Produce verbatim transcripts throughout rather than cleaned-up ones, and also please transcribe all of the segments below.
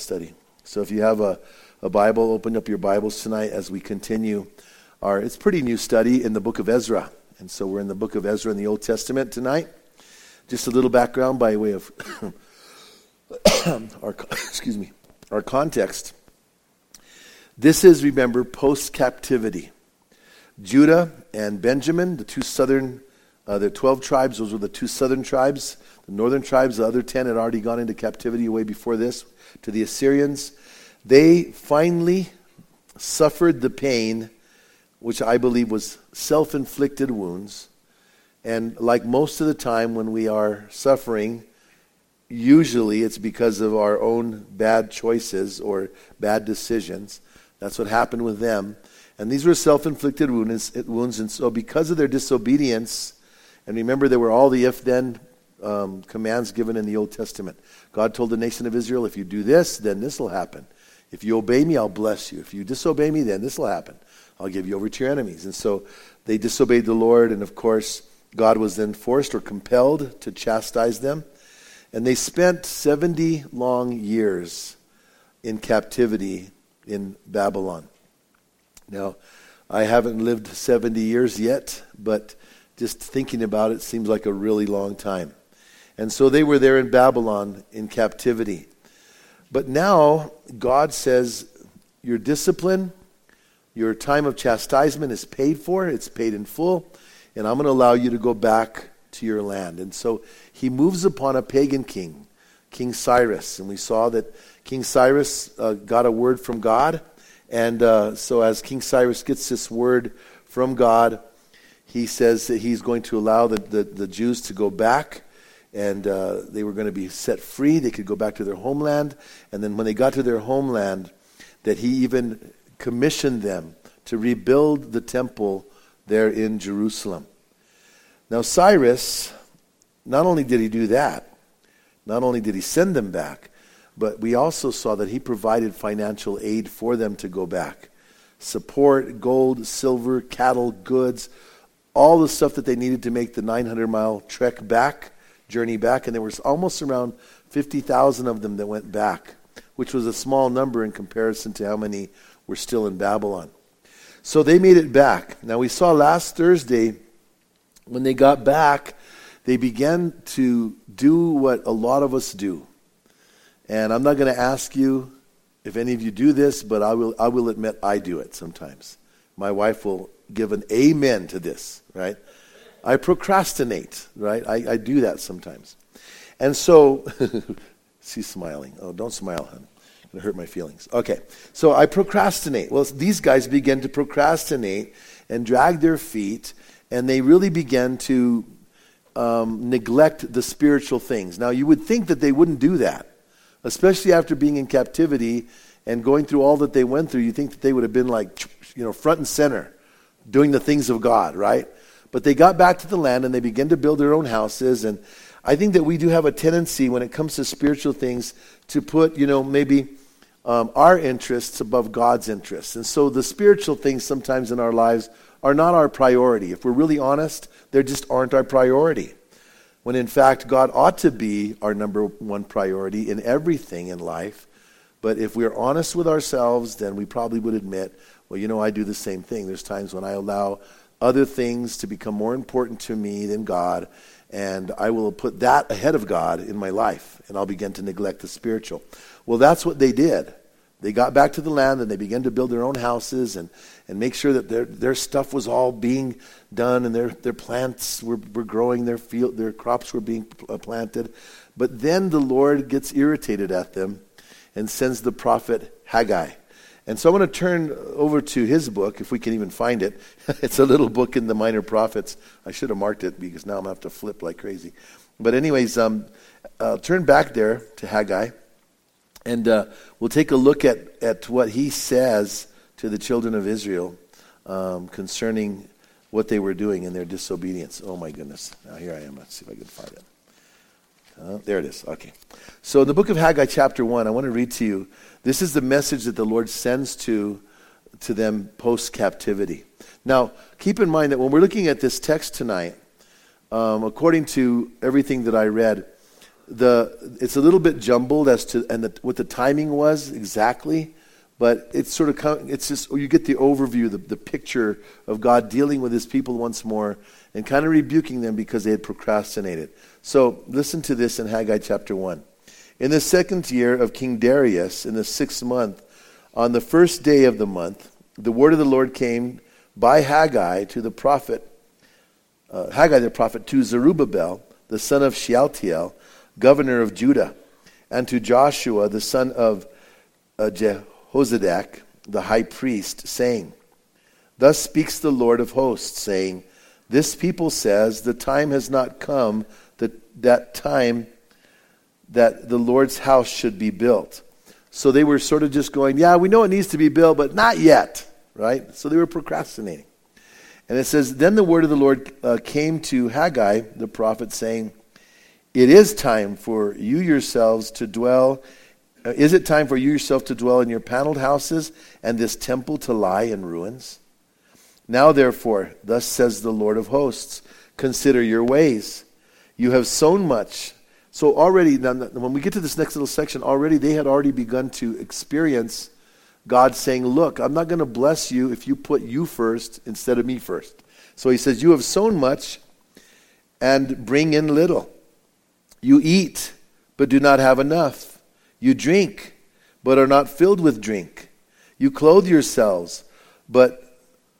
study. So if you have a, a Bible, open up your Bibles tonight as we continue our, it's a pretty new study in the book of Ezra. And so we're in the book of Ezra in the Old Testament tonight. Just a little background by way of our, excuse me, our context. This is, remember, post-captivity. Judah and Benjamin, the two southern, uh, the twelve tribes, those were the two southern tribes. The northern tribes, the other ten, had already gone into captivity way before this to the Assyrians. They finally suffered the pain, which I believe was self-inflicted wounds. And like most of the time when we are suffering, usually it's because of our own bad choices or bad decisions. That's what happened with them. And these were self-inflicted wounds, wounds. And so because of their disobedience, and remember there were all the if-then um, commands given in the Old Testament. God told the nation of Israel, if you do this, then this will happen. If you obey me, I'll bless you. If you disobey me, then this will happen. I'll give you over to your enemies. And so they disobeyed the Lord, and of course, God was then forced or compelled to chastise them. And they spent seventy long years in captivity in Babylon. Now, I haven't lived seventy years yet, but just thinking about it seems like a really long time. And so they were there in Babylon in captivity. But now, God says, your discipline, your time of chastisement is paid for, it's paid in full, and I'm going to allow you to go back to your land. And so he moves upon a pagan king, King Cyrus. And we saw that King Cyrus uh, got a word from God. And uh, so as King Cyrus gets this word from God, he says that he's going to allow the, the, the Jews to go back. And uh, they were going to be set free. They could go back to their homeland. And then when they got to their homeland, that he even commissioned them to rebuild the temple there in Jerusalem. Now Cyrus, not only did he do that, not only did he send them back, but we also saw that he provided financial aid for them to go back. Support, gold, silver, cattle, goods, all the stuff that they needed to make the nine hundred mile trek back, journey back. And there was almost around fifty thousand of them that went back, which was a small number in comparison to how many were still in Babylon. So they made it back. Now we saw last Thursday, when they got back, they began to do what a lot of us do. And I'm not going to ask you if any of you do this, but I will I will admit I do it sometimes. My wife will give an amen to this, right? I procrastinate, right? I, I do that sometimes. And so, she's smiling. Oh, don't smile, hon. It's going to hurt my feelings. Okay, so I procrastinate. Well, these guys began to procrastinate and drag their feet, and they really began to um, neglect the spiritual things. Now, you would think that they wouldn't do that. Especially after being in captivity and going through all that they went through, you think that they would have been like, you know, front and center, doing the things of God, right? But they got back to the land and they began to build their own houses. And I think that we do have a tendency when it comes to spiritual things to put, you know, maybe um, our interests above God's interests. And so the spiritual things sometimes in our lives are not our priority. If we're really honest, they just aren't our priority. When in fact, God ought to be our number one priority in everything in life. But if we're honest with ourselves, then we probably would admit, well, you know, I do the same thing. There's times when I allow other things to become more important to me than God, and I will put that ahead of God in my life, and I'll begin to neglect the spiritual. Well, that's what they did. They got back to the land and they began to build their own houses and, and make sure that their their stuff was all being done and their, their plants were, were growing, their field, their crops were being planted. But then the Lord gets irritated at them and sends the prophet Haggai. And so I want to turn over to his book, if we can even find it. It's a little book in the Minor Prophets. I should have marked it because now I'm going to have to flip like crazy. But anyways, um, uh, turn back there to Haggai. And uh, we'll take a look at, at what he says to the children of Israel um, concerning what they were doing in their disobedience. Oh my goodness. Now here I am. Let's see if I can find it. Uh, there it is. Okay. So in the book of Haggai chapter one, I want to read to you. This is the message that the Lord sends to, to them post-captivity. Now, keep in mind that when we're looking at this text tonight, um, according to everything that I read, the it's a little bit jumbled as to and the, what the timing was exactly, but it's sort of come, it's just you get the overview, the, the picture of God dealing with his people once more and kind of rebuking them because they had procrastinated. So listen to this in Haggai chapter one. In the second year of King Darius, in the sixth month, on the first day of the month, the word of the Lord came by Haggai to the prophet, uh, Haggai the prophet, to Zerubbabel, the son of Shealtiel, governor of Judah, and to Joshua, the son of uh, Jehozadak, the high priest, saying, Thus speaks the Lord of hosts, saying, This people says, the time has not come, that, that time that the Lord's house should be built. So they were sort of just going, yeah, we know it needs to be built, but not yet, right? So they were procrastinating. And it says, Then the word of the Lord uh, came to Haggai, the prophet, saying, It is time for you yourselves to dwell, uh, is it time for you yourself to dwell in your paneled houses, and this temple to lie in ruins? Now therefore, thus says the Lord of hosts, consider your ways. You have sown much. So already, now, when we get to this next little section, already they had already begun to experience God saying, look, I'm not going to bless you if you put you first instead of me first. So he says, you have sown much and bring in little. You eat, but do not have enough. You drink, but are not filled with drink. You clothe yourselves, but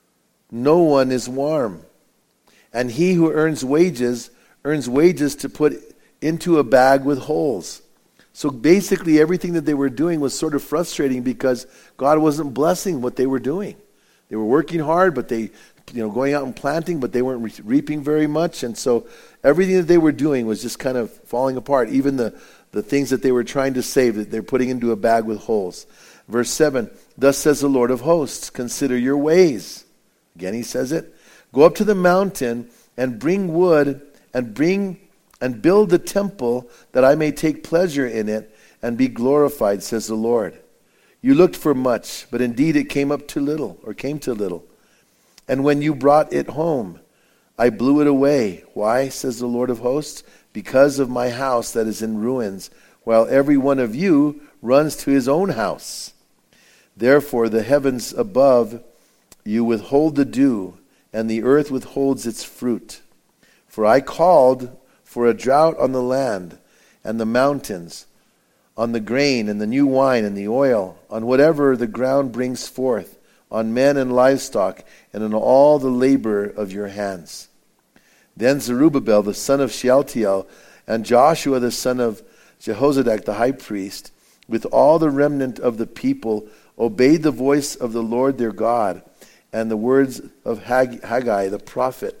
no one is warm. And he who earns wages, earns wages to put into a bag with holes. So basically everything that they were doing was sort of frustrating because God wasn't blessing what they were doing. They were working hard, but they, you know, going out and planting, but they weren't re- reaping very much. And so everything that they were doing was just kind of falling apart. Even the, the things that they were trying to save, that they're putting into a bag with holes. Verse seven, Thus says the Lord of hosts, consider your ways. Again he says it. Go up to the mountain and bring wood and bring and build the temple that I may take pleasure in it and be glorified, says the Lord. You looked for much, but indeed it came up to little, or came to little. And when you brought it home, I blew it away. Why, says the Lord of hosts? Because of my house that is in ruins, while every one of you runs to his own house. Therefore the heavens above you withhold the dew, and the earth withholds its fruit. For I called for a drought on the land and the mountains, on the grain and the new wine and the oil, on whatever the ground brings forth, on men and livestock, and on all the labor of your hands. Then Zerubbabel the son of Shealtiel, and Joshua the son of Jehozadak the high priest, with all the remnant of the people, obeyed the voice of the Lord their God, and the words of Haggai the prophet.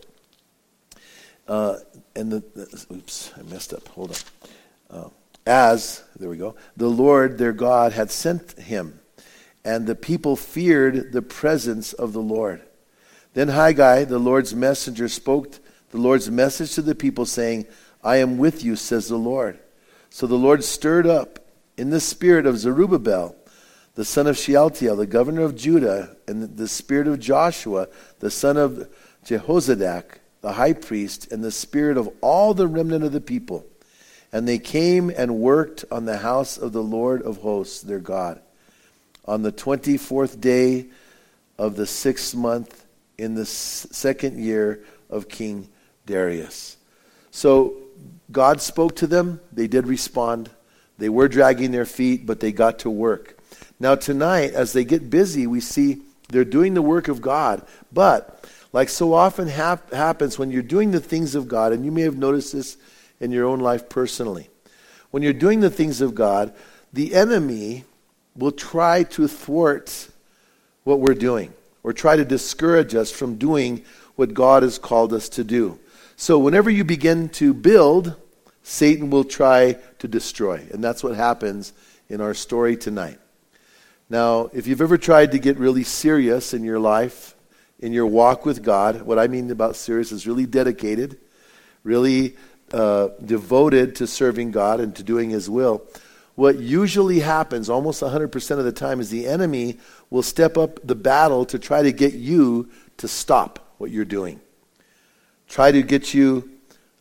Uh, and the, the, oops, I messed up. Hold on. Uh, as, there we go, the Lord their God had sent him, and the people feared the presence of the Lord. Then Haggai, the Lord's messenger, spoke the Lord's message to the people, saying, I am with you, says the Lord. So the Lord stirred up in the spirit of Zerubbabel, the son of Shealtiel, the governor of Judah, and the spirit of Joshua, the son of Jehozadak, the high priest, and the spirit of all the remnant of the people. And they came and worked on the house of the Lord of hosts, their God, on the twenty-fourth day of the sixth month in the second year of King Darius. So God spoke to them. They did respond. They were dragging their feet, but they got to work. Now tonight, as they get busy, we see they're doing the work of God, but like so often hap- happens when you're doing the things of God, and you may have noticed this in your own life personally. When you're doing the things of God, the enemy will try to thwart what we're doing or try to discourage us from doing what God has called us to do. So whenever you begin to build, Satan will try to destroy. And that's what happens in our story tonight. Now, if you've ever tried to get really serious in your life, in your walk with God, what I mean about serious is really dedicated, really uh, devoted to serving God and to doing His will. What usually happens almost one hundred percent of the time is the enemy will step up the battle to try to get you to stop what you're doing. Try to get you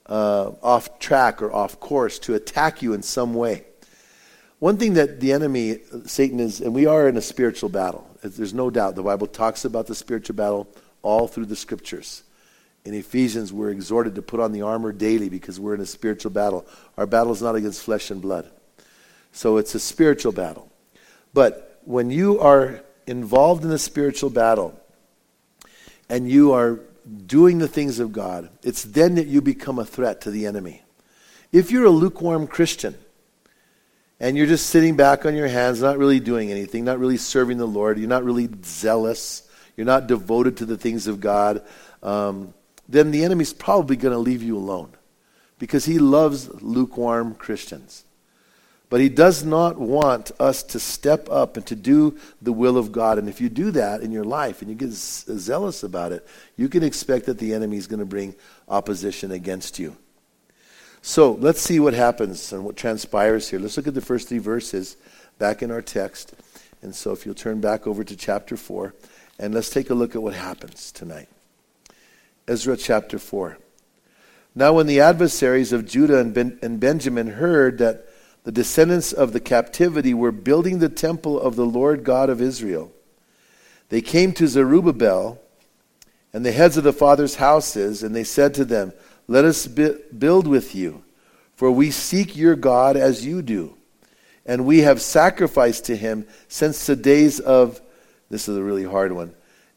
uh, off track or off course, to attack you in some way. One thing that the enemy, Satan, is, and we are in a spiritual battle. There's no doubt. The Bible talks about the spiritual battle all through the scriptures. In Ephesians, we're exhorted to put on the armor daily because we're in a spiritual battle. Our battle is not against flesh and blood. So it's a spiritual battle. But when you are involved in a spiritual battle and you are doing the things of God, it's then that you become a threat to the enemy. If you're a lukewarm Christian and you're just sitting back on your hands, not really doing anything, not really serving the Lord, you're not really zealous, you're not devoted to the things of God, um, then the enemy's probably going to leave you alone because he loves lukewarm Christians. But he does not want us to step up and to do the will of God. And if you do that in your life and you get zealous about it, you can expect that the enemy is going to bring opposition against you. So let's see what happens and what transpires here. Let's look at the first three verses back in our text. And so if you'll turn back over to chapter four, and let's take a look at what happens tonight. Ezra chapter four. Now when the adversaries of Judah and, ben- and Benjamin heard that the descendants of the captivity were building the temple of the Lord God of Israel, they came to Zerubbabel and the heads of the fathers' houses, and they said to them, "Let us bi- build with you, for we seek your God as you do, and we have sacrificed to him since the days of," this is a really hard one,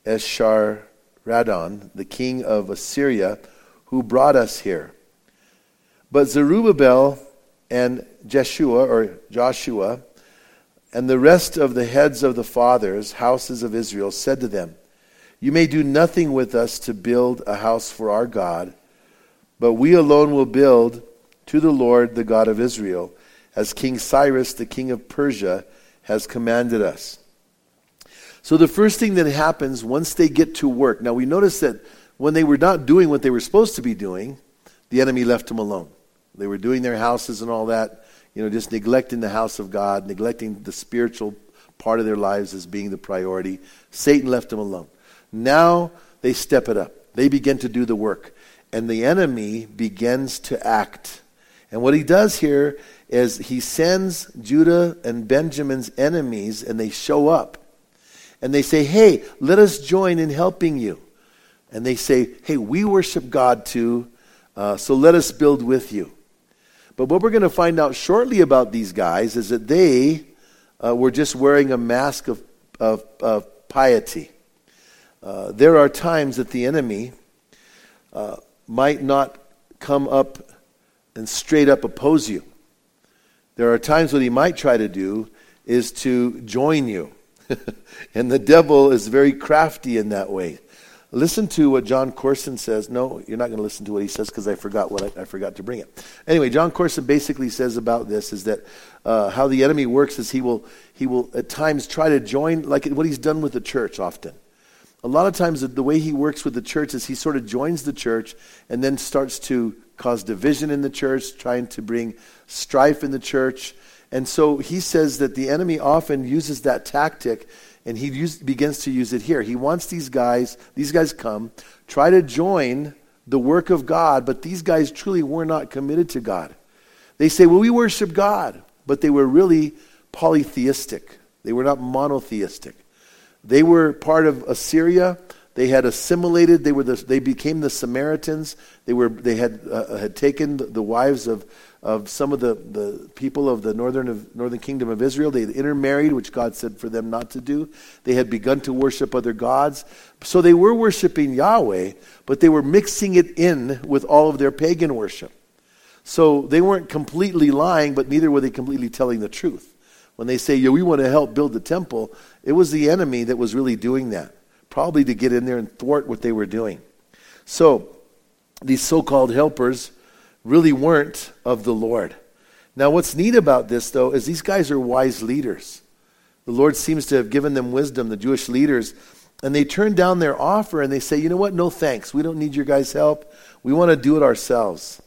"Esarhaddon, the king of Assyria, who brought us here." But Zerubbabel and Jeshua, or Joshua, and the rest of the heads of the fathers' houses of Israel said to them, "You may do nothing with us to build a house for our God, but we alone will build to the Lord, the God of Israel, as King Cyrus, the king of Persia, has commanded us." So the first thing that happens once they get to work, now we notice that when they were not doing what they were supposed to be doing, the enemy left them alone. They were doing their houses and all that, you know, just neglecting the house of God, neglecting the spiritual part of their lives as being the priority. Satan left them alone. Now they step it up. They begin to do the work. And the enemy begins to act. And what he does here is he sends Judah and Benjamin's enemies, and they show up. And they say, "Hey, let us join in helping you." And they say, "Hey, we worship God too, uh, so let us build with you." But what we're going to find out shortly about these guys is that they uh, were just wearing a mask of, of, of piety. Uh, there are times that the enemy uh, might not come up and straight up oppose you. There are times what he might try to do is to join you. And the devil is very crafty in that way. Listen to what John Corson says. No, you're not going to listen to what he says because I forgot what I, I forgot to bring it. Anyway, John Corson basically says about this is that uh, how the enemy works is he will he will at times try to join, like what he's done with the church often. A lot of times the way he works with the church is he sort of joins the church and then starts to cause division in the church, trying to bring strife in the church. And so he says that the enemy often uses that tactic, and he use, begins to use it here. He wants these guys, these guys come, try to join the work of God, but these guys truly were not committed to God. They say, well, we worship God, but they were really polytheistic. They were not monotheistic. They were part of Assyria. They had assimilated. They were the, they became the Samaritans. They were they had uh, had taken the, the wives of of some of the, the people of the northern of northern kingdom of Israel. They had intermarried, which God said for them not to do. They had begun to worship other gods. So they were worshiping Yahweh, but they were mixing it in with all of their pagan worship. So they weren't completely lying, but neither were they completely telling the truth. When they say, yeah, we want to help build the temple, it was the enemy that was really doing that, probably to get in there and thwart what they were doing. So these so-called helpers really weren't of the Lord. Now what's neat about this, though, is these guys are wise leaders. The Lord seems to have given them wisdom, the Jewish leaders, and they turn down their offer and they say, you know what, no thanks. We don't need your guys' help. We want to do it ourselves.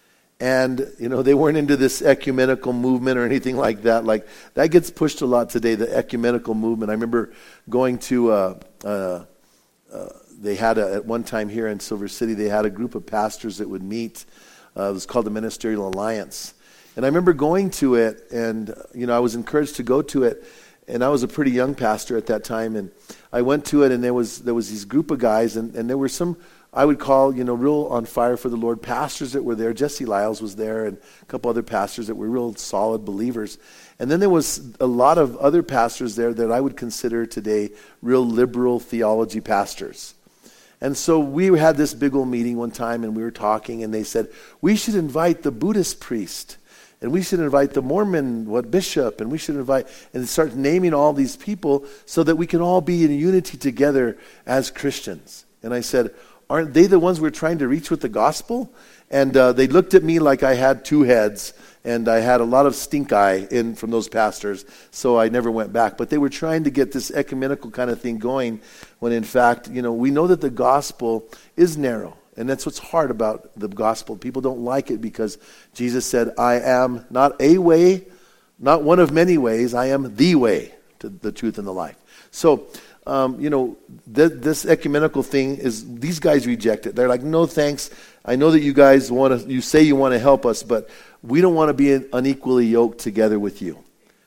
And, you know, they weren't into this ecumenical movement or anything like that. Like, that gets pushed a lot today, the ecumenical movement. I remember going to, uh, uh, uh, they had a, at one time here in Silver City, they had a group of pastors that would meet Uh, it was called the Ministerial Alliance. And I remember going to it, and you know, I was encouraged to go to it. And I was a pretty young pastor at that time, and I went to it, and there was there was these group of guys, and, and there were some I would call, you know, real on fire for the Lord pastors that were there. Jesse Lyles was there, and a couple other pastors that were real solid believers. And then there was a lot of other pastors there that I would consider today real liberal theology pastors. And so we had this big old meeting one time, and we were talking, and they said, we should invite the Buddhist priest. And we should invite the Mormon, what, bishop, and we should invite, and start naming all these people so that we can all be in unity together as Christians. And I said, aren't they the ones we're trying to reach with the gospel? And uh, they looked at me like I had two heads, and I had a lot of stink eye in from those pastors, so I never went back. But they were trying to get this ecumenical kind of thing going, when in fact, you know, we know that the gospel is narrow. And that's what's hard about the gospel. People don't like it because Jesus said, I am not a way, not one of many ways. I am the way to the truth and the life. So, um, you know, th- this ecumenical thing is, these guys reject it. They're like, no thanks. I know that you guys want to, you say you want to help us, but we don't want to be unequally yoked together with you.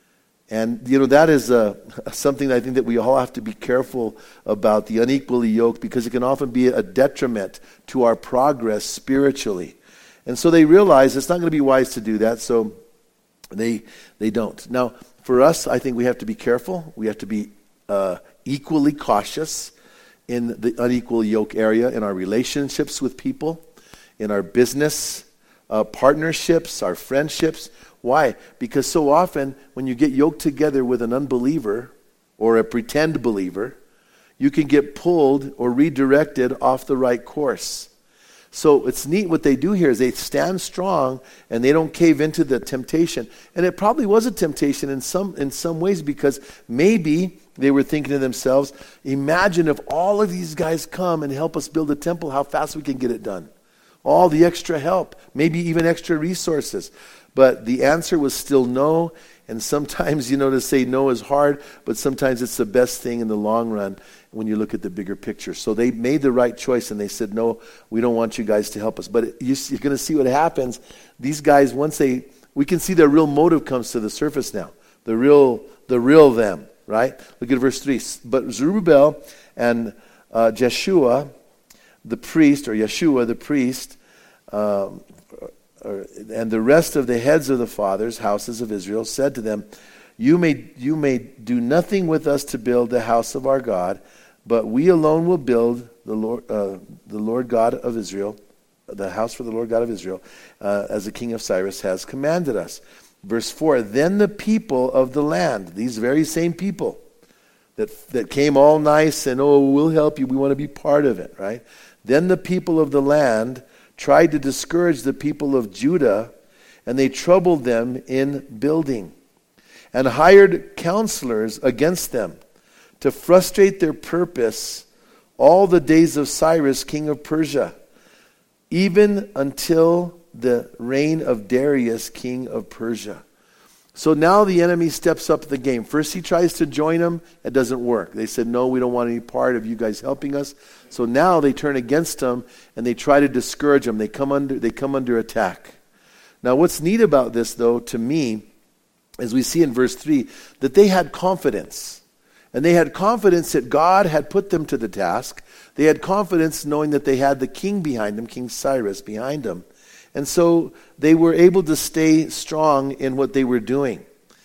And, you know, that is uh, something I think that we all have to be careful about, the unequally yoked, because it can often be a detriment to our progress spiritually. And so they realize it's not going to be wise to do that, so they they don't. Now, for us, I think we have to be careful. We have to be uh, equally cautious in the unequal yoke area, in our relationships with people, in our business uh, partnerships, our friendships. Why? Because so often when you get yoked together with an unbeliever or a pretend believer, you can get pulled or redirected off the right course. So it's neat what they do here is they stand strong and they don't cave into the temptation. And it probably was a temptation in some in some ways, because maybe they were thinking to themselves, imagine if all of these guys come and help us build a temple, how fast we can get it done. All the extra help, maybe even extra resources. But the answer was still no, and sometimes, you know, to say no is hard, but sometimes it's the best thing in the long run when you look at the bigger picture. So they made the right choice, and they said, no, we don't want you guys to help us. But you, you're going to see what happens. These guys, once they, we can see their real motive comes to the surface now. The real, the real them, right? Look at verse three. But Zerubbabel and uh, Jeshua, the priest, or Yeshua, the priest, um, and the rest of the heads of the fathers, houses of Israel, said to them, you may you may do nothing with us to build the house of our God, but we alone will build the Lord uh, the Lord God of Israel, the house for the Lord God of Israel, uh, as the king of Cyrus has commanded us. Verse four, then the people of the land, these very same people that that came all nice and, oh, we'll help you, we want to be part of it, right? Then the people of the land tried to discourage the people of Judah, and they troubled them in building, and hired counselors against them to frustrate their purpose all the days of Cyrus, king of Persia, even until the reign of Darius, king of Persia. So now the enemy steps up the game. First he tries to join them. It doesn't work. They said, no, we don't want any part of you guys helping us. So now they turn against them and they try to discourage them. They come under, they come under attack. Now what's neat about this, though, to me, as we see in verse three, that they had confidence. And they had confidence that God had put them to the task. They had confidence knowing that they had the king behind them, King Cyrus behind them. And so they were able to stay strong in what they were doing.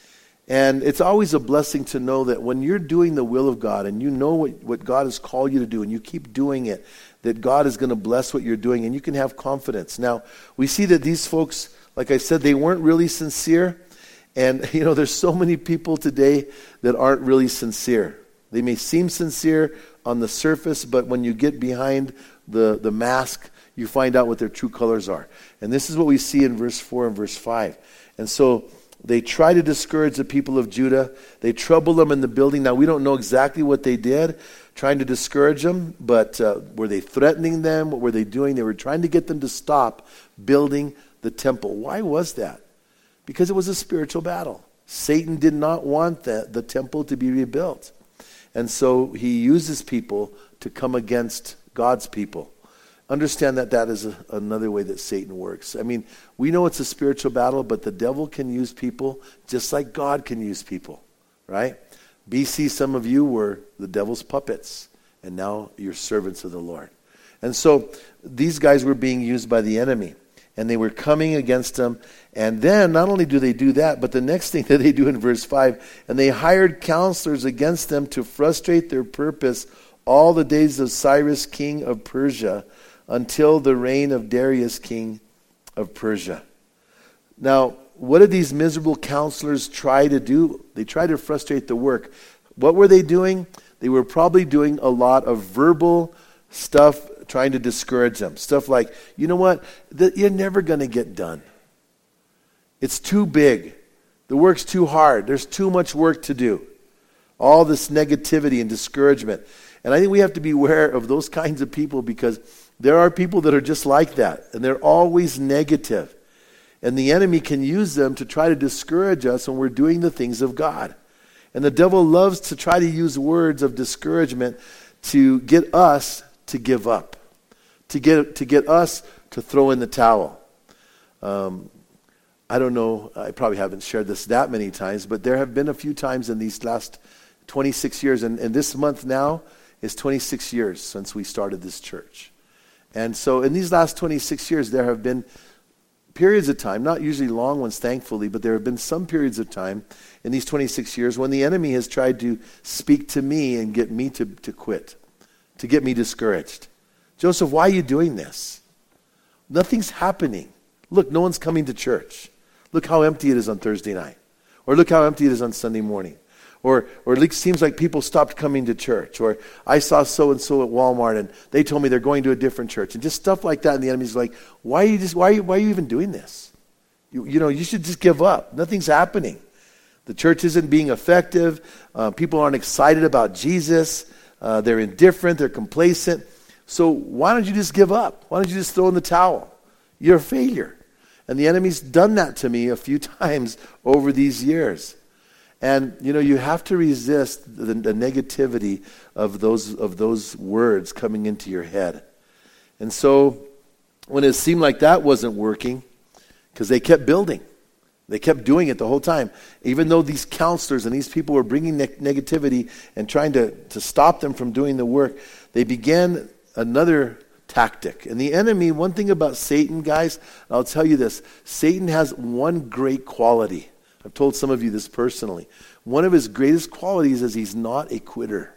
And it's always a blessing to know that when you're doing the will of God and you know what, what God has called you to do and you keep doing it, that God is going to bless what you're doing and you can have confidence. Now, we see that these folks, like I said, they weren't really sincere. And, you know, there's so many people today that aren't really sincere. They may seem sincere on the surface, but when you get behind the, the mask, you find out what their true colors are. And this is what we see in verse four and verse five. And so they try to discourage the people of Judah. They trouble them in the building. Now, we don't know exactly what they did, trying to discourage them, but uh, were they threatening them? What were they doing? They were trying to get them to stop building the temple. Why was that? Because it was a spiritual battle. Satan did not want the, the temple to be rebuilt. And so he uses people to come against God's people. understand that that is a, another way that Satan works. I mean, we know it's a spiritual battle, but the devil can use people just like God can use people, right? B C, some of you were the devil's puppets, and now you're servants of the Lord. And so these guys were being used by the enemy, and they were coming against them. And then not only do they do that, but the next thing that they do in verse five, and they hired counselors against them to frustrate their purpose all the days of Cyrus, king of Persia, until the reign of Darius, king of Persia. Now, what did these miserable counselors try to do? They tried to frustrate the work. What were they doing? They were probably doing a lot of verbal stuff, trying to discourage them. Stuff like, you know what? The, you're never going to get done. It's too big. The work's too hard. There's too much work to do. All this negativity and discouragement. And I think we have to be aware of those kinds of people, because there are people that are just like that, and they're always negative. And the enemy can use them to try to discourage us when we're doing the things of God. And the devil loves to try to use words of discouragement to get us to give up, to get to get us to throw in the towel. Um, I don't know, I probably haven't shared this that many times, but there have been a few times in these last twenty-six years, and, and this month now is twenty-six years since we started this church. And so in these last twenty-six years, there have been periods of time, not usually long ones, thankfully, but there have been some periods of time in these twenty-six years when the enemy has tried to speak to me and get me to, to quit, to get me discouraged. Joseph, why are you doing this? Nothing's happening. Look, no one's coming to church. Look how empty it is on Thursday night. Or look how empty it is on Sunday morning. Or or it seems like people stopped coming to church. Or I saw so-and-so at Walmart and they told me they're going to a different church. And just stuff like that. And the enemy's like, why are you just why are you, why are you even doing this? You, you know, you should just give up. Nothing's happening. The church isn't being effective. Uh, people aren't excited about Jesus. Uh, they're indifferent. They're complacent. So why don't you just give up? Why don't you just throw in the towel? You're a failure. And the enemy's done that to me a few times over these years. And, you know, you have to resist the, the negativity of those of those words coming into your head. And so when it seemed like that wasn't working, because they kept building. They kept doing it the whole time. Even though these counselors and these people were bringing ne- negativity and trying to, to stop them from doing the work, they began another tactic. And the enemy, one thing about Satan, guys, I'll tell you this, Satan has one great quality. I've told some of you this personally. One of his greatest qualities is he's not a quitter.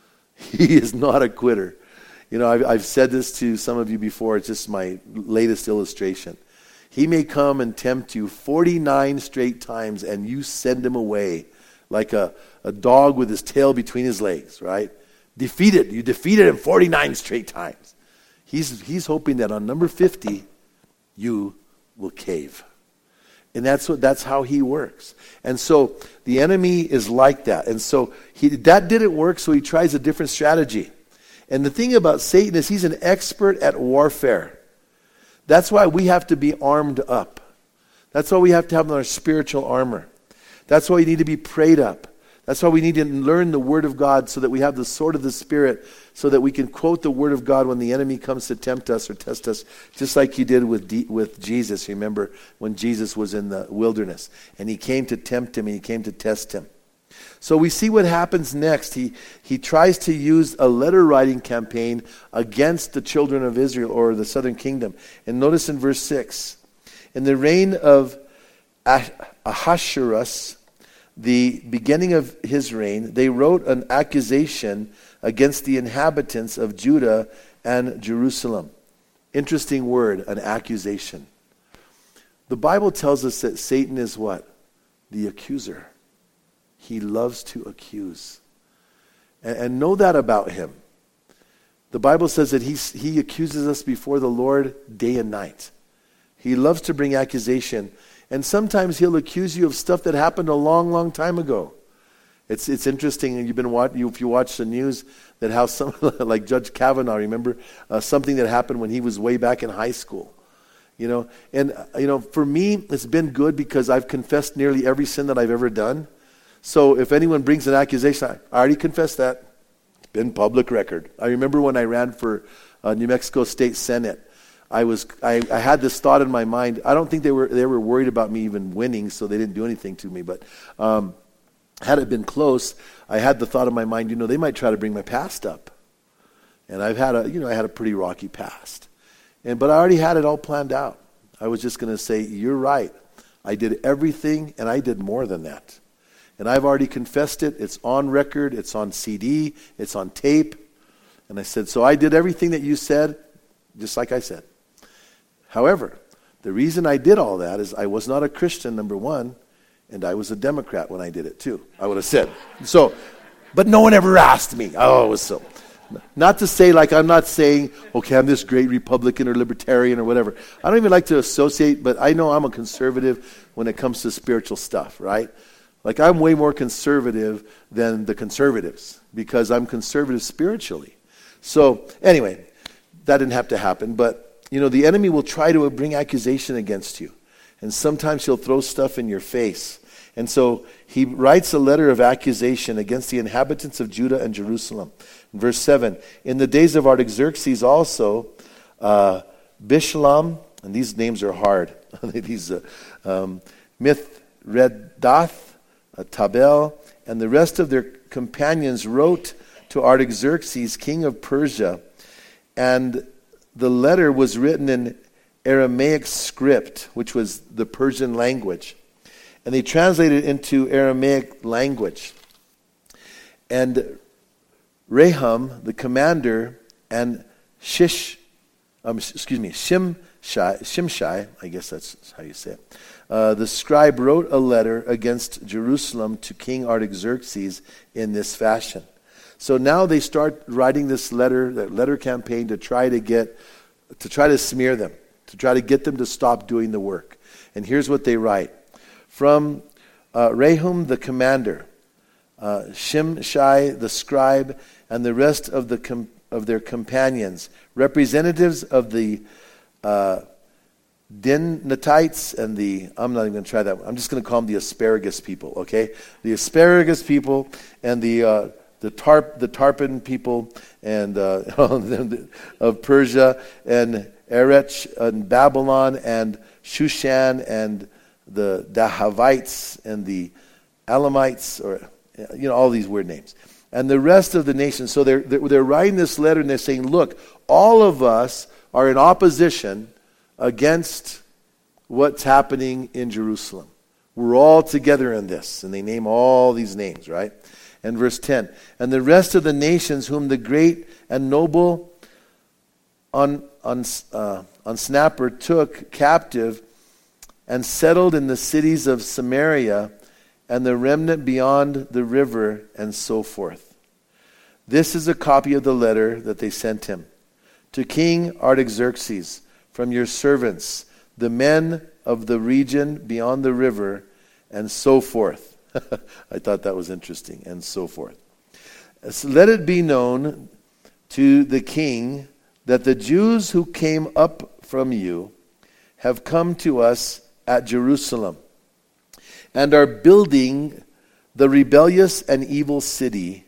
He is not a quitter. You know, I've, I've said this to some of you before. It's just my latest illustration. He may come and tempt you forty-nine straight times and you send him away like a, a dog with his tail between his legs, right? Defeated. You defeated him forty-nine straight times. He's, he's hoping that on number fifty, you will cave. And that's what that's how he works. And so the enemy is like that. And so he, that didn't work, so he tries a different strategy. And the thing about Satan is he's an expert at warfare. That's why we have to be armed up. That's why we have to have our spiritual armor. That's why we need to be prayed up. That's why we need to learn the Word of God so that we have the sword of the Spirit, so that we can quote the Word of God when the enemy comes to tempt us or test us, just like he did with D- with Jesus. Remember when Jesus was in the wilderness and he came to tempt him and he came to test him. So we see what happens next. He, he tries to use a letter writing campaign against the children of Israel or the southern kingdom. And notice in verse six, in the reign of Ah- Ahasuerus, the beginning of his reign, they wrote an accusation against the inhabitants of Judah and Jerusalem. Interesting word, an accusation. The Bible tells us that Satan is what? The accuser. He loves to accuse. And, and know that about him. The Bible says that he's, he accuses us before the Lord day and night. He loves to bring accusation. And sometimes he'll accuse you of stuff that happened a long, long time ago. It's it's interesting, and you've been watching, if you watch the news, that how some, like Judge Kavanaugh, remember uh, something that happened when he was way back in high school. You know, and uh, you know, for me, it's been good because I've confessed nearly every sin that I've ever done. So if anyone brings an accusation, I already confessed that. It's been public record. I remember when I ran for uh, New Mexico State Senate, I was I, I had this thought in my mind. I don't think they were they were worried about me even winning, so they didn't do anything to me. But um, had it been close, I had the thought in my mind, you know, they might try to bring my past up. And I've had a, you know, I had a pretty rocky past. And but I already had it all planned out. I was just going to say, you're right. I did everything, and I did more than that. And I've already confessed it. It's on record. It's on C D. It's on tape. And I said, so I did everything that you said, just like I said. However, the reason I did all that is I was not a Christian, number one, and I was a Democrat when I did it too, I would have said. So, but no one ever asked me. Oh, it was so. Not to say, like, I'm not saying, okay, I'm this great Republican or Libertarian or whatever. I don't even like to associate, but I know I'm a conservative when it comes to spiritual stuff, right? Like, I'm way more conservative than the conservatives because I'm conservative spiritually. So, anyway, that didn't have to happen, but you know, the enemy will try to bring accusation against you. And sometimes he'll throw stuff in your face. And so he writes a letter of accusation against the inhabitants of Judah and Jerusalem. In verse seven, in the days of Artaxerxes also, uh, Bishlam, and these names are hard, these uh, um, Mithredath, uh, Tabel, and the rest of their companions wrote to Artaxerxes, king of Persia, and the letter was written in Aramaic script, which was the Persian language. And they translated it into Aramaic language. And Rahum, the commander, and Shish, um, excuse me, Shimshai, Shimshai, I guess that's how you say it, uh, the scribe wrote a letter against Jerusalem to King Artaxerxes in this fashion. So now they start writing this letter, that letter campaign to try to get, to try to smear them, to try to get them to stop doing the work. And here's what they write. From uh, Rahum the commander, uh, Shimshai the scribe, and the rest of the com- of their companions, representatives of the uh, Dinatites and the, I'm not even going to try that one. I'm just going to call them the asparagus people, okay? The asparagus people and the uh, the Tarp, the Tarpon people and uh, of Persia and Erech and Babylon and Shushan and the Dahavites and the Alamites, or you know, all these weird names, and the rest of the nations. So they're they're, they're writing this letter and they're saying, look, all of us are in opposition against what's happening in Jerusalem. We're all together in this, and they name all these names, right? And verse ten, and the rest of the nations whom the great and noble on on uh, on Snapper took captive and settled in the cities of Samaria and the remnant beyond the river, and so forth. This is a copy of the letter that they sent him. To King Artaxerxes, from your servants, the men of the region beyond the river, and so forth. I thought that was interesting, and so forth. So let it be known to the king that the Jews who came up from you have come to us at Jerusalem and are building the rebellious and evil city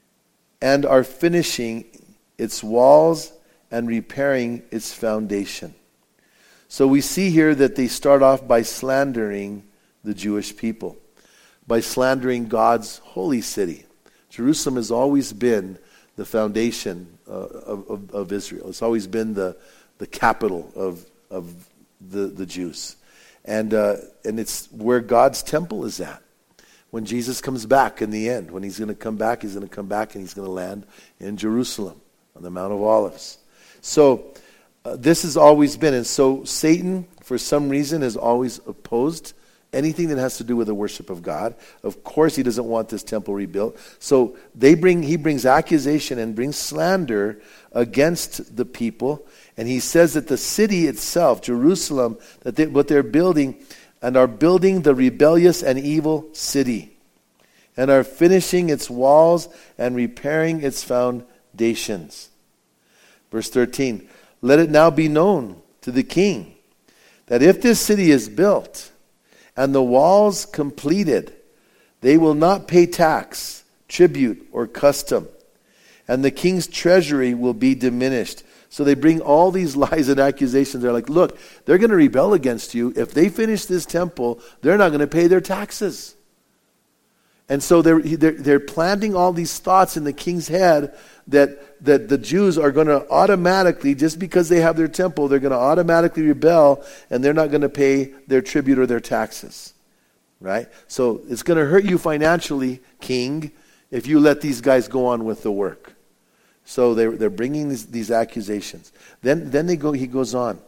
and are finishing its walls and repairing its foundation. So we see here that they start off by slandering the Jewish people, by slandering God's holy city. Jerusalem has always been the foundation uh, of, of, of Israel. It's always been the, the capital of, of the, the Jews. And, uh, and it's where God's temple is at. When Jesus comes back in the end, when he's going to come back, he's going to come back and he's going to land in Jerusalem on the Mount of Olives. So uh, this has always been. And so Satan, for some reason, has always opposed anything that has to do with the worship of God. Of course, he doesn't want this temple rebuilt. So they bring, he brings accusation and brings slander against the people. And he says that the city itself, Jerusalem, that they, what they're building, and are building the rebellious and evil city, and are finishing its walls and repairing its foundations. Verse thirteen, let it now be known to the king that if this city is built and the walls completed, they will not pay tax, tribute, or custom, and the king's treasury will be diminished, So they bring all these lies and accusations. They're like, look, they're going to rebel against you. If they finish this temple, they're not going to pay their taxes. And so they're, they're, they're planting all these thoughts in the king's head that, that the Jews are going to automatically, just because they have their temple, they're going to automatically rebel, and they're not going to pay their tribute or their taxes. Right? So it's going to hurt you financially, king, if you let these guys go on with the work. So they're, they're bringing these, these accusations. Then, then they go. He goes on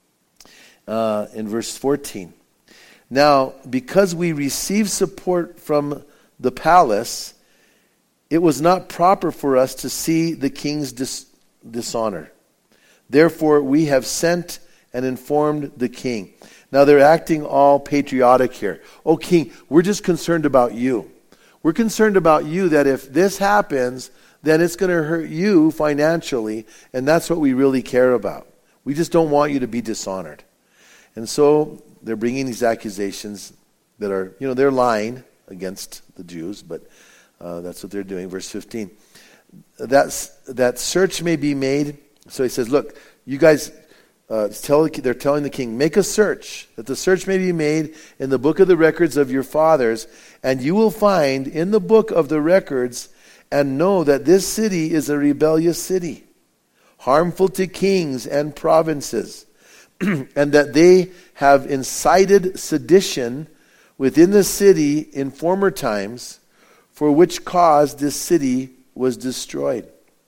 uh, in verse fourteen. Now, because we receive support from the palace, it was not proper for us to see the king's dis- dishonor. Therefore, we have sent and informed the king. Now, they're acting all patriotic here. Oh, king, we're just concerned about you. We're concerned about you, that if this happens, then it's going to hurt you financially, and that's what we really care about. We just don't want you to be dishonored. And so they're bringing these accusations that are, you know, they're lying against the Jews, but uh, that's what they're doing. Verse fifteen. That's, that search may be made. So he says, look, you guys, uh, tell, they're telling the king, make a search, that the search may be made in the book of the records of your fathers, and you will find in the book of the records and know that this city is a rebellious city, harmful to kings and provinces, and that they have incited sedition within the city in former times, for which cause this city was destroyed.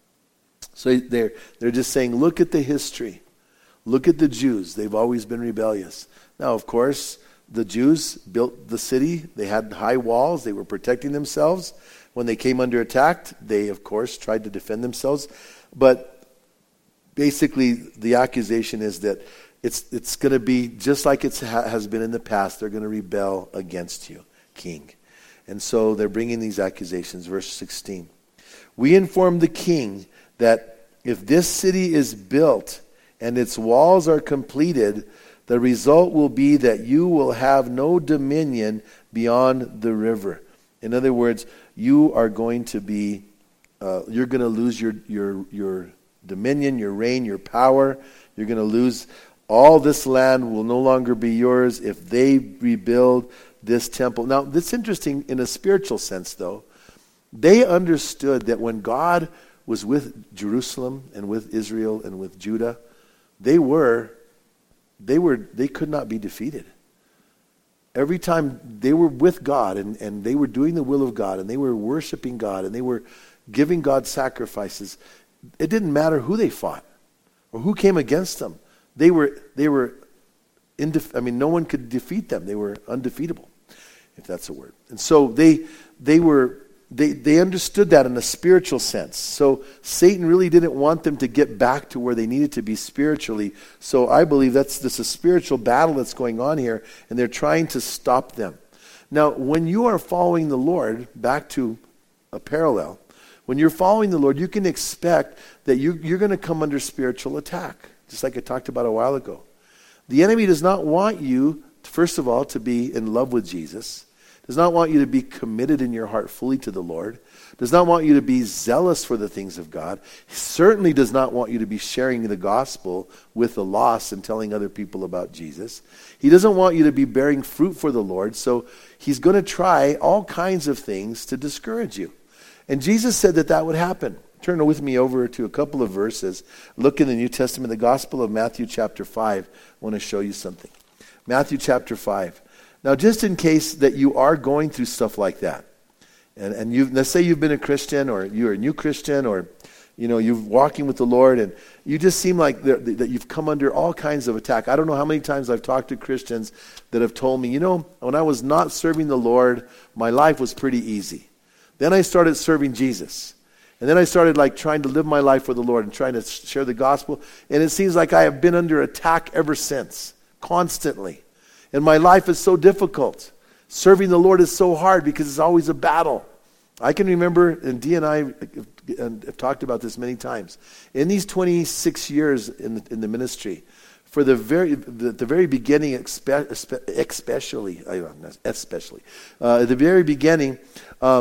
So they're, they're just saying, look at the history. Look at the Jews. They've always been rebellious. Now, of course, the Jews built the city. They had high walls. They were protecting themselves. When they came under attack, they, of course, tried to defend themselves. But basically, the accusation is that it's it's going to be just like it ha- has been in the past. They're going to rebel against you, king. And so they're bringing these accusations. Verse sixteen. We inform the king that if this city is built and its walls are completed, the result will be that you will have no dominion beyond the river. In other words, you are going to be, uh, you're going to lose your, your, your dominion, your reign, your power. You're going to lose, all this land will no longer be yours if they rebuild this temple. Now, that's interesting in a spiritual sense, though. They understood that when God was with Jerusalem and with Israel and with Judah, they were, they were, they could not be defeated. Every time they were with God and, and they were doing the will of God and they were worshiping God and they were giving God sacrifices, it didn't matter who they fought or who came against them. They were, they were, indef- I mean, no one could defeat them. They were undefeatable, if that's a word. And so they, they were, They they understood that in a spiritual sense. So Satan really didn't want them to get back to where they needed to be spiritually. So I believe that's this a spiritual battle that's going on here, and they're trying to stop them. Now, when you are following the Lord, back to a parallel, when you're following the Lord, you can expect that you, you're going to come under spiritual attack, just like I talked about a while ago. The enemy does not want you, first of all, to be in love with Jesus. Does not want you to be committed in your heart fully to the Lord. Does not want you to be zealous for the things of God. He certainly does not want you to be sharing the gospel with the lost and telling other people about Jesus. He doesn't want you to be bearing fruit for the Lord. So he's going to try all kinds of things to discourage you. And Jesus said that that would happen. Turn with me over to a couple of verses. Look in the New Testament, the Gospel of Matthew chapter five. I want to show you something. Matthew chapter five. Now, just in case that you are going through stuff like that, and, and you let's say you've been a Christian, or you're a new Christian, or you know, you're walking with the Lord, and you just seem like that you've come under all kinds of attack. I don't know how many times I've talked to Christians that have told me, you know, when I was not serving the Lord, my life was pretty easy. Then I started serving Jesus. And then I started like trying to live my life for the Lord and trying to share the gospel. And it seems like I have been under attack ever since, constantly. And my life is so difficult. Serving the Lord is so hard because it's always a battle. I can remember, and Dee and I have talked about this many times. In these twenty-six years in the, in the ministry, for the very the, the very beginning, especially, especially, uh, at the very beginning, um,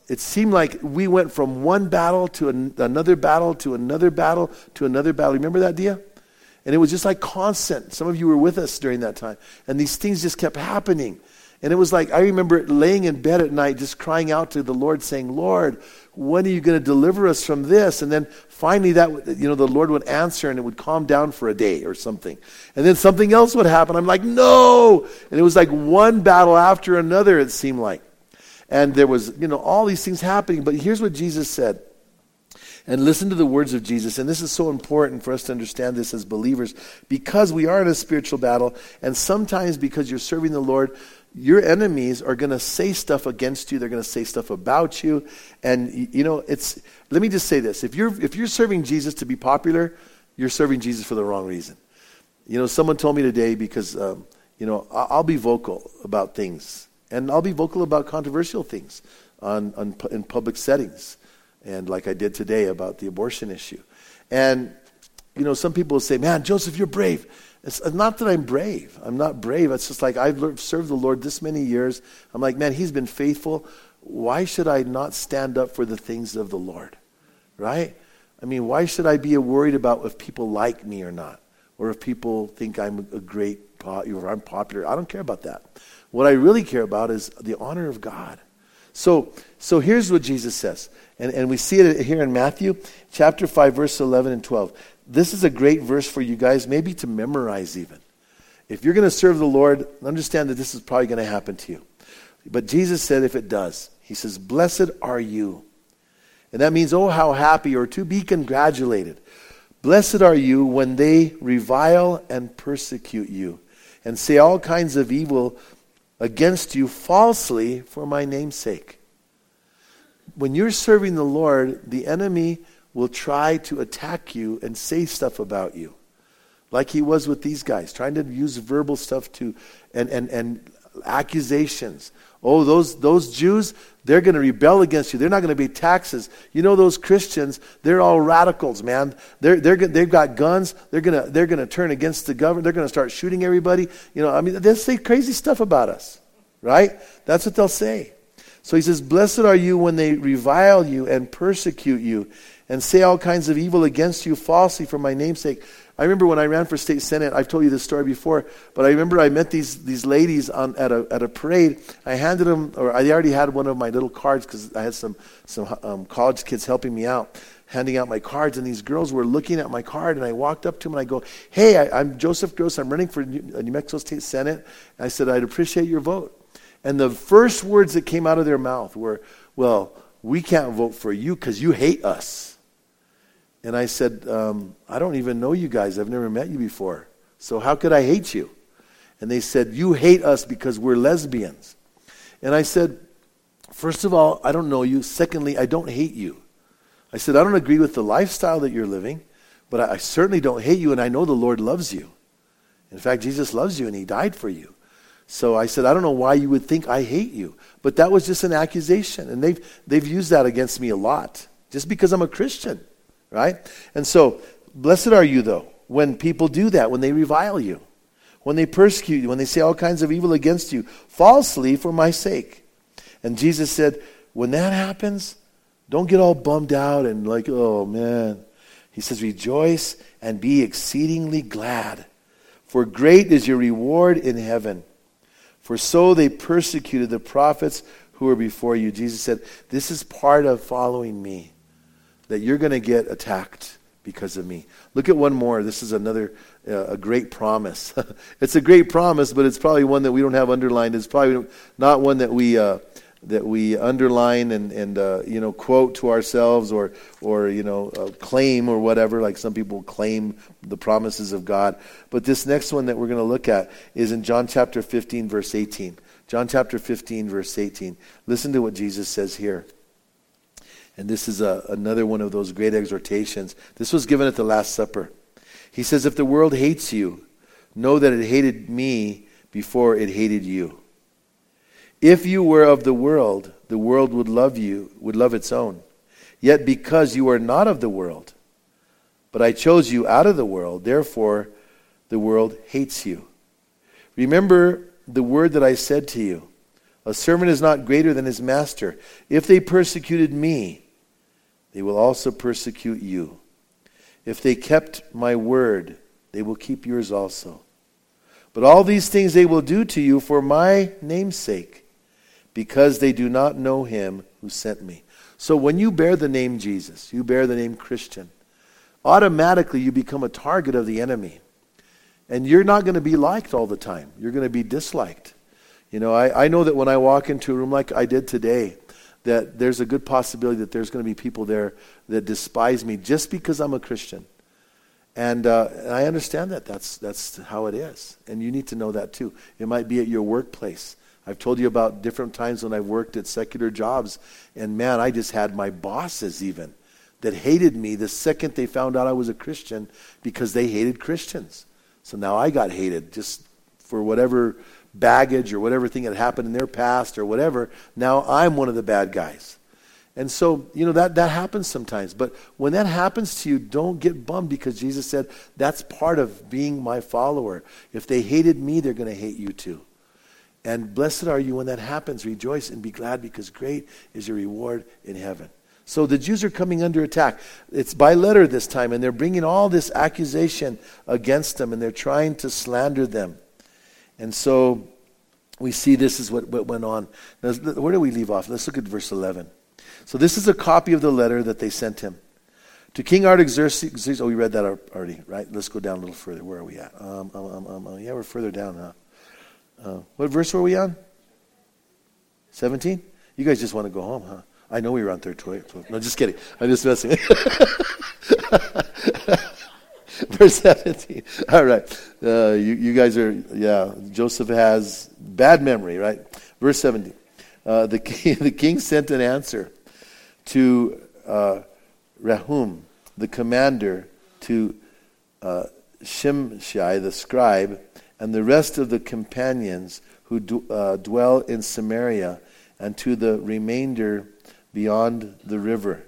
it seemed like we went from one battle to an, another battle to another battle to another battle. Remember that, Dia? And it was just like constant. Some of you were with us during that time. And these things just kept happening. And it was like, I remember laying in bed at night just crying out to the Lord saying, Lord, when are you going to deliver us from this? And then finally that, you know, the Lord would answer and it would calm down for a day or something. And then something else would happen. I'm like, no! And it was like one battle after another, it seemed like. And there was, you know, all these things happening. But here's what Jesus said. And listen to the words of Jesus. And this is so important for us to understand this as believers, because we are in a spiritual battle. And sometimes because you're serving the Lord, your enemies are going to say stuff against you. They're going to say stuff about you. And, you know, it's, let me just say this. If you're, if you're serving Jesus to be popular, you're serving Jesus for the wrong reason. You know, someone told me today, because, um, you know, I'll be vocal about things. And I'll be vocal about controversial things on, on in public settings. And like I did today about the abortion issue. And, you know, some people will say, man, Joseph, you're brave. It's not that I'm brave. I'm not brave. It's just like I've learned, served the Lord this many years. I'm like, man, he's been faithful. Why should I not stand up for the things of the Lord? Right? I mean, why should I be worried about if people like me or not? Or if people think I'm a great, or I'm popular. I don't care about that. What I really care about is the honor of God. So, so here's what Jesus says. And, and we see it here in Matthew chapter five, verse eleven and twelve. This is a great verse for you guys, maybe to memorize even. If you're going to serve the Lord, understand that this is probably going to happen to you. But Jesus said if it does, he says, blessed are you. And that means, oh, how happy, or to be congratulated. Blessed are you when they revile and persecute you and say all kinds of evil against you falsely for my name's sake. When you're serving the Lord, the enemy will try to attack you and say stuff about you. Like he was with these guys, trying to use verbal stuff to, and, and, and accusations. Oh, those, those Jews, they're going to rebel against you. They're not going to pay taxes. You know those Christians, they're all radicals, man. They're, they're, they've got guns. They're going to, they're going to turn against the government. They're going to start shooting everybody. You know, I mean, they'll say crazy stuff about us, right? That's what they'll say. So he says, blessed are you when they revile you and persecute you and say all kinds of evil against you falsely for my name's sake. I remember when I ran for state senate, I've told you this story before, but I remember I met these these ladies on, at a at a parade. I handed them, or I already had one of my little cards because I had some, some um, college kids helping me out, handing out my cards, and these girls were looking at my card, and I walked up to them and I go, hey, I, I'm Joseph Gross, I'm running for New, New Mexico State Senate. And I said, I'd appreciate your vote. And the first words that came out of their mouth were, well, we can't vote for you because you hate us. And I said, um, I don't even know you guys. I've never met you before. So how could I hate you? And they said, you hate us because we're lesbians. And I said, first of all, I don't know you. Secondly, I don't hate you. I said, I don't agree with the lifestyle that you're living, but I, I certainly don't hate you, and I know the Lord loves you. In fact, Jesus loves you, and he died for you. So I said, I don't know why you would think I hate you. But that was just an accusation. And they've, they've used that against me a lot, just because I'm a Christian, right? And so, blessed are you, though, when people do that, when they revile you, when they persecute you, when they say all kinds of evil against you, falsely for my sake. And Jesus said, when that happens, don't get all bummed out and like, oh, man. He says, rejoice and be exceedingly glad, for great is your reward in heaven. For so they persecuted the prophets who were before you. Jesus said, this is part of following me, that you're going to get attacked because of me. Look at one more. This is another, uh, a great promise. It's a great promise, but it's probably one that we don't have underlined. It's probably not one that we uh, that we underline and, and uh, you know, quote to ourselves or, or you know, uh, claim or whatever, like some people claim the promises of God. But this next one that we're going to look at is in John chapter fifteen, verse eighteen. John chapter fifteen, verse eighteen. Listen to what Jesus says here. And this is a, another one of those great exhortations. This was given at the Last Supper. He says, if the world hates you, know that it hated me before it hated you. If you were of the world, the world would love you, would love its own. Yet because you are not of the world, but I chose you out of the world, therefore the world hates you. Remember the word that I said to you. A servant is not greater than his master. If they persecuted me, they will also persecute you. If they kept my word, they will keep yours also. But all these things they will do to you for my name's sake, because they do not know him who sent me. So when you bear the name Jesus, you bear the name Christian, automatically you become a target of the enemy. And you're not going to be liked all the time. You're going to be disliked. You know, I, I know that when I walk into a room like I did today, that there's a good possibility that there's going to be people there that despise me just because I'm a Christian. And uh, I understand that. That's, that's how it is. And you need to know that too. It might be at your workplace. I've told you about different times when I've worked at secular jobs. And man, I just had my bosses even that hated me the second they found out I was a Christian because they hated Christians. So now I got hated just for whatever baggage or whatever thing had happened in their past or whatever. Now I'm one of the bad guys. And so, you know, that, that happens sometimes. But when that happens to you, don't get bummed, because Jesus said that's part of being my follower. If they hated me, they're going to hate you too. And blessed are you when that happens. Rejoice and be glad, because great is your reward in heaven. So the Jews are coming under attack. It's by letter this time, and they're bringing all this accusation against them, and they're trying to slander them. And so we see this is what, what went on. Now, where do we leave off? Let's look at verse eleven. So this is a copy of the letter that they sent him. To King Artaxerxes, oh, we read that already, right? Let's go down a little further. Where are we at? Um, um, um, um, yeah, we're further down, huh? Uh, what verse were we on? seventeen? You guys just want to go home, huh? I know we were on third twelve. No, just kidding. I'm just messing. Verse seventeen. All right. Uh, you, you guys are, yeah, Joseph has bad memory, right? Verse seventeen. Uh, the, king, the king sent an answer to uh, Rehum, the commander, to uh, Shimshai, the scribe, and the rest of the companions who d- uh, dwell in Samaria, and to the remainder beyond the river.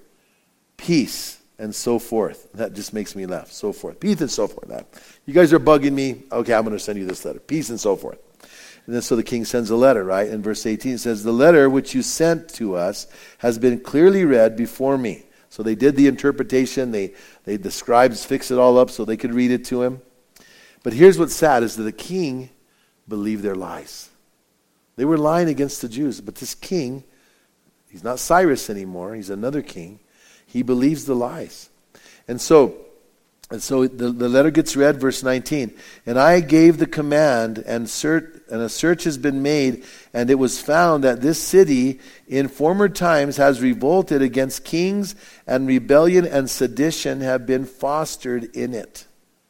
Peace, and so forth. That just makes me laugh. So forth. Peace and so forth. That. You guys are bugging me. Okay, I'm going to send you this letter. Peace and so forth. And then so the king sends a letter, right? In verse eighteen it says, the letter which you sent to us has been clearly read before me. So they did the interpretation. They, they the scribes fixed it all up so they could read it to him. But here's what's sad, is that the king believed their lies. They were lying against the Jews. But this king, he's not Cyrus anymore. He's another king. He believes the lies. And so, and so the, the letter gets read, verse nineteen. And I gave the command, and, cert, and a search has been made, and it was found that this city in former times has revolted against kings, and rebellion and sedition have been fostered in it.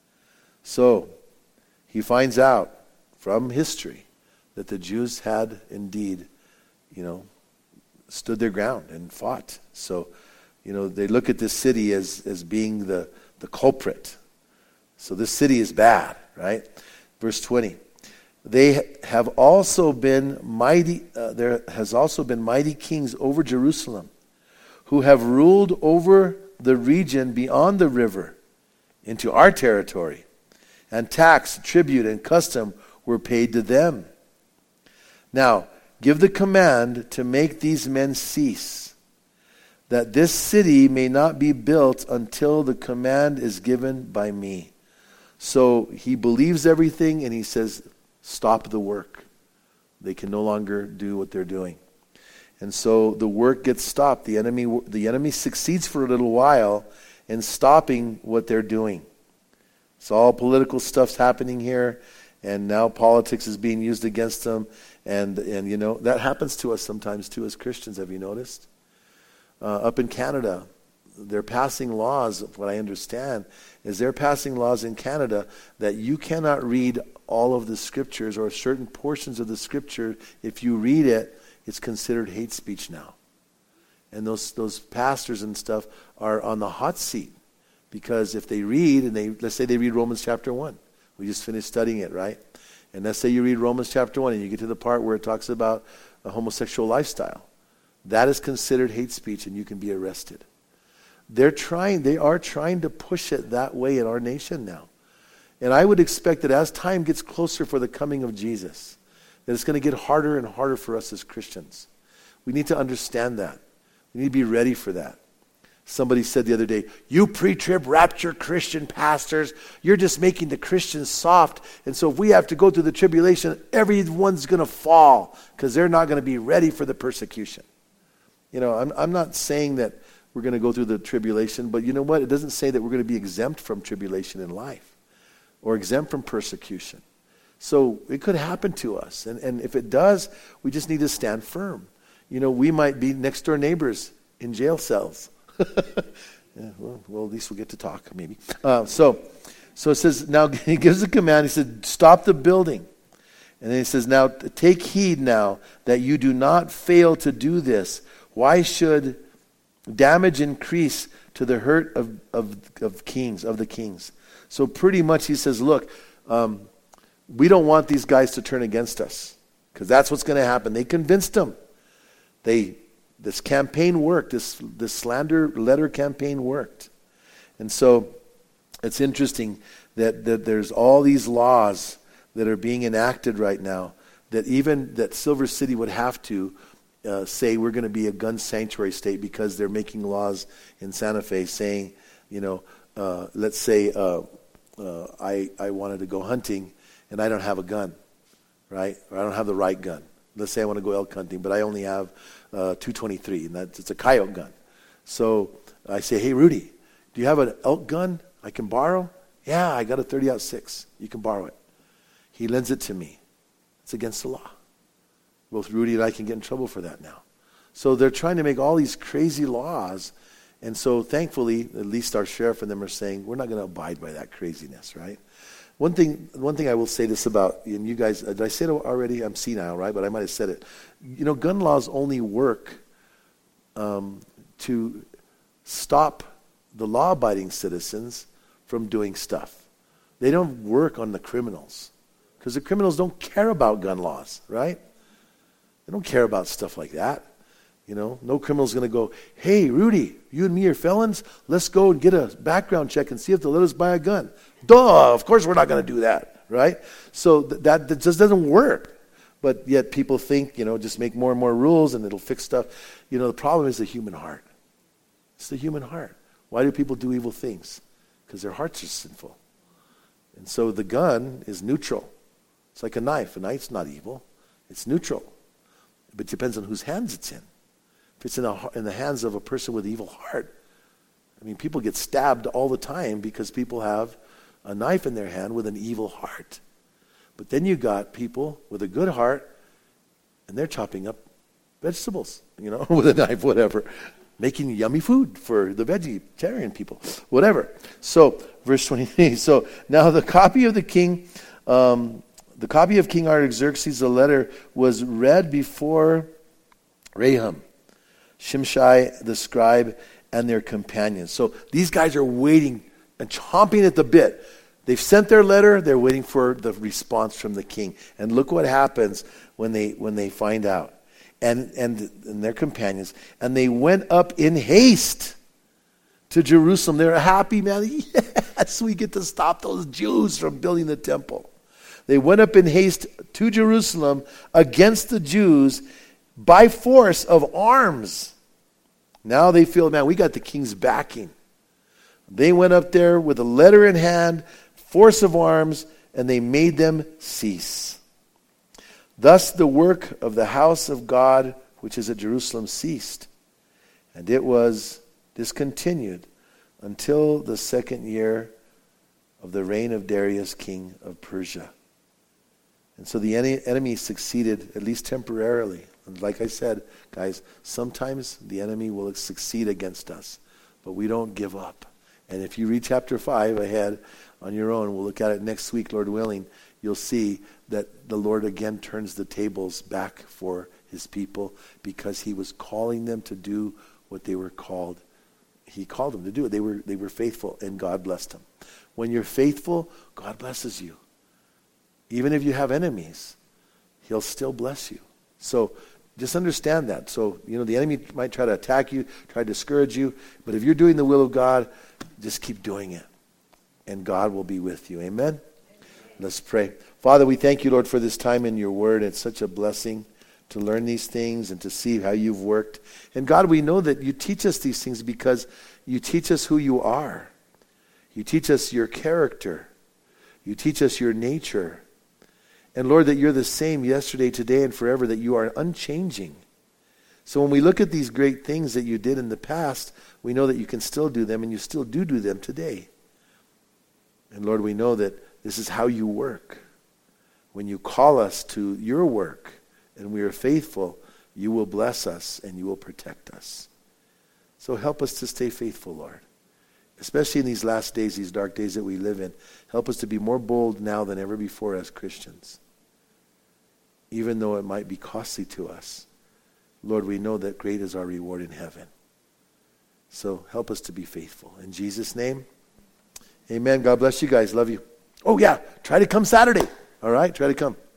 So, he finds out from history that the Jews had indeed, you know, stood their ground and fought. So, you know, they look at this city as, as being the, the culprit. So this city is bad, right? Verse twenty. They have also been mighty, uh, there has also been mighty kings over Jerusalem, who have ruled over the region beyond the river into our territory. And tax, tribute, and custom were paid to them. Now, give the command to make these men cease, that this city may not be built until the command is given by me. So he believes everything, and he says, stop the work. They can no longer do what they're doing. And so the work gets stopped. The enemy, the enemy succeeds for a little while in stopping what they're doing. So all political stuff's happening here, and now politics is being used against them. And, and you know, that happens to us sometimes too as Christians, have you noticed? Uh, up in Canada, they're passing laws, what I understand, is they're passing laws in Canada that you cannot read all of the scriptures or certain portions of the scripture. If you read it, it's considered hate speech now. And those those pastors and stuff are on the hot seat. Because if they read, and they let's say they read Romans chapter one. We just finished studying it, right? And let's say you read Romans chapter one and you get to the part where it talks about a homosexual lifestyle. That is considered hate speech, and you can be arrested. They're trying, they are trying to push it that way in our nation now. And I would expect that as time gets closer for the coming of Jesus, that it's going to get harder and harder for us as Christians. We need to understand that. We need to be ready for that. Somebody said the other day, you pre-trib rapture Christian pastors, you're just making the Christians soft. And so if we have to go through the tribulation, everyone's going to fall because they're not going to be ready for the persecution. You know, I'm, I'm not saying that we're going to go through the tribulation, but you know what? It doesn't say that we're going to be exempt from tribulation in life or exempt from persecution. So it could happen to us. And, and if it does, we just need to stand firm. You know, we might be next door neighbors in jail cells. yeah, well, well, at least we'll get to talk, maybe. Uh, so, so it says, now he gives a command. He said, stop the building. And then he says, now take heed now that you do not fail to do this. Why should damage increase to the hurt of, of, of kings, of the kings? So pretty much he says, look, um, we don't want these guys to turn against us because that's what's going to happen. They convinced them. They This campaign worked. This this slander letter campaign worked. And so it's interesting that, that there's all these laws that are being enacted right now that even that Silver City would have to uh, say we're going to be a gun sanctuary state because they're making laws in Santa Fe saying, you know, uh, let's say uh, uh, I, I wanted to go hunting and I don't have a gun, right? Or I don't have the right gun. Let's say I want to go elk hunting, but I only have uh, two twenty-three, and that's it's a coyote gun. So I say, hey, Rudy, do you have an elk gun I can borrow? Yeah, I got a thirty aught six. You can borrow it. He lends it to me. It's against the law. Both Rudy and I can get in trouble for that now. So they're trying to make all these crazy laws, and so thankfully, at least our sheriff and them are saying, we're not going to abide by that craziness, right? One thing, one thing I will say this about, and you guys, did I say it already? I'm senile, right? But I might have said it. You know, gun laws only work um, to stop the law-abiding citizens from doing stuff. They don't work on the criminals because the criminals don't care about gun laws, right? They don't care about stuff like that. You know, no criminal's going to go, hey, Rudy, you and me are felons. Let's go and get a background check and see if they'll let us buy a gun. Duh, of course we're not going to do that, right? So th- that, that just doesn't work. But yet people think, you know, just make more and more rules and it'll fix stuff. You know, the problem is the human heart. It's the human heart. Why do people do evil things? Because their hearts are sinful. And so the gun is neutral. It's like a knife. A knife's not evil. It's neutral. But it depends on whose hands it's in. If it's in, a, in the hands of a person with an evil heart, I mean, people get stabbed all the time because people have a knife in their hand with an evil heart. But then you got people with a good heart, and they're chopping up vegetables, you know, with a knife, whatever, making yummy food for the vegetarian people, whatever. So, verse twenty-three. So now the copy of the king, um, the copy of King Artaxerxes, the letter was read before Raham, Shimshai the scribe, and their companions. So these guys are waiting and chomping at the bit. They've sent their letter. They're waiting for the response from the king. And look what happens when they when they find out. And, and, and their companions. And they went up in haste to Jerusalem. They were happy, man. Yes, we get to stop those Jews from building the temple. They went up in haste to Jerusalem against the Jews by force of arms. Now they feel, man, we got the king's backing. They went up there with a letter in hand, force of arms, and they made them cease. Thus the work of the house of God, which is at Jerusalem, ceased. And it was discontinued until the second year of the reign of Darius, king of Persia. And so the enemy succeeded, at least temporarily. And like I said, guys, sometimes the enemy will succeed against us, but we don't give up. And if you read chapter five ahead on your own, we'll look at it next week, Lord willing, you'll see that the Lord again turns the tables back for his people because he was calling them to do what they were called. He called them to do it. They were, they were faithful, and God blessed them. When you're faithful, God blesses you. Even if you have enemies, he'll still bless you. So just understand that. So, you know, the enemy might try to attack you, try to discourage you, but if you're doing the will of God, just keep doing it, and God will be with you. Amen? Amen. Let's pray. Father, we thank you, Lord, for this time in your word. It's such a blessing to learn these things and to see how you've worked. And God, we know that you teach us these things because you teach us who you are. You teach us your character. You teach us your nature. And Lord, that you're the same yesterday, today, and forever, that you are unchanging. So when we look at these great things that you did in the past, we know that you can still do them, and you still do do them today. And Lord, we know that this is how you work. When you call us to your work and we are faithful, you will bless us and you will protect us. So help us to stay faithful, Lord. Especially in these last days, these dark days that we live in. Help us to be more bold now than ever before as Christians. Even though it might be costly to us. Lord, we know that great is our reward in heaven. So help us to be faithful. In Jesus' name, amen. God bless you guys. Love you. Oh yeah, try to come Saturday. All right, try to come.